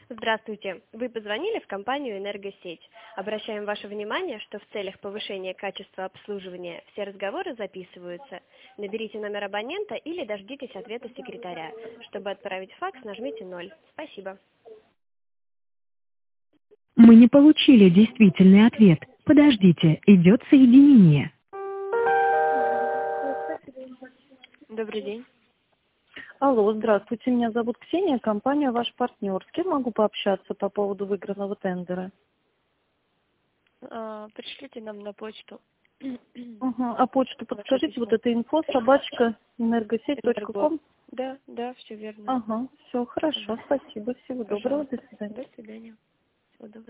Здравствуйте. Вы позвонили в компанию «Энергосеть». Обращаем ваше внимание, что в целях повышения качества обслуживания все разговоры записываются. Наберите номер абонента или дождитесь ответа секретаря. Чтобы отправить факс, нажмите 0. Спасибо. Мы не получили действительный ответ. Подождите, идет соединение. Добрый день. Алло, здравствуйте, меня зовут Ксения, компания «Ваш партнер». С кем могу пообщаться по поводу выигранного тендера? Пришлите нам на почту. Ага, а почту Ваше подскажите, вот письмо. это info@энергосеть.ком. Да, все верно. Ага, все, хорошо, спасибо, всего доброго, Пожалуйста. до свидания. До свидания. Всего доброго.